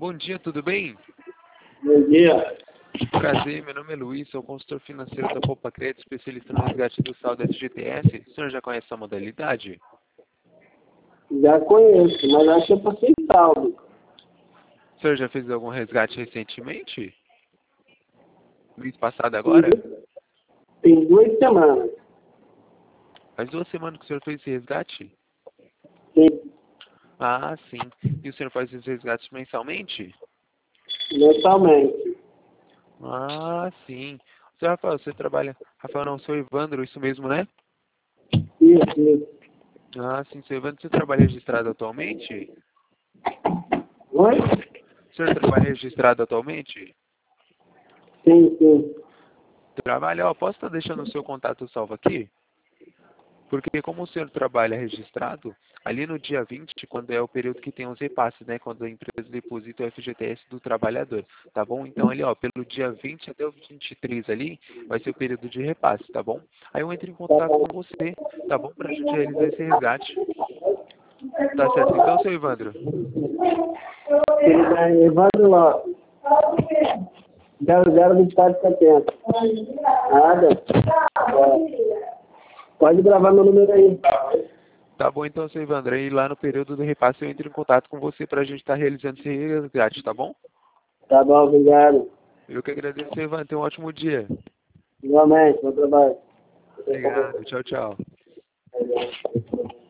Bom dia, tudo bem? Bom dia. Prazer, meu nome é Luiz, sou consultor financeiro da Poupa Crédito, especialista no resgate do saldo FGTS. O senhor já conhece essa modalidade? Já conheço, mas acho que eu passei saldo. O senhor já fez algum resgate recentemente? Mês passado Tem agora? du- Tem 2 semanas. Faz 2 semanas que o senhor fez esse resgate? Sim, Ah, sim. E o senhor faz esses resgates mensalmente? mensalmente. Ah, sim. Senhor Rafael, você trabalha... Rafael não, seu Evandro, isso mesmo, né? Isso. Ah, sim, seu Evandro, você trabalha registrado atualmente? Oi? O senhor trabalha registrado atualmente? Sim. Trabalha, ó, posso estar deixando o seu contato salvo aqui? Porque como o senhor trabalha registrado, ali no dia 20, quando é o período que tem os repasses, né? Quando a empresa deposita o FGTS do trabalhador, tá bom? Então ali, ó, pelo dia 20 até o 23 ali, vai ser o período de repasse, tá bom? Aí eu entro em Tá contato bom. com você, tá bom? Pra gente realizar esse resgate. Tá certo então, seu Evandro? Evandro Lopes. 002470. Nada. Pode gravar meu número aí. Tá bom então, seu Evandro. Aí lá no período do repasse eu entro em contato com você pra gente estar realizando esse resgate, tá bom? Tá bom, obrigado. Eu que agradeço, seu Evandro. Tenha um ótimo dia. Igualmente, bom trabalho. Obrigado. Tchau, tchau.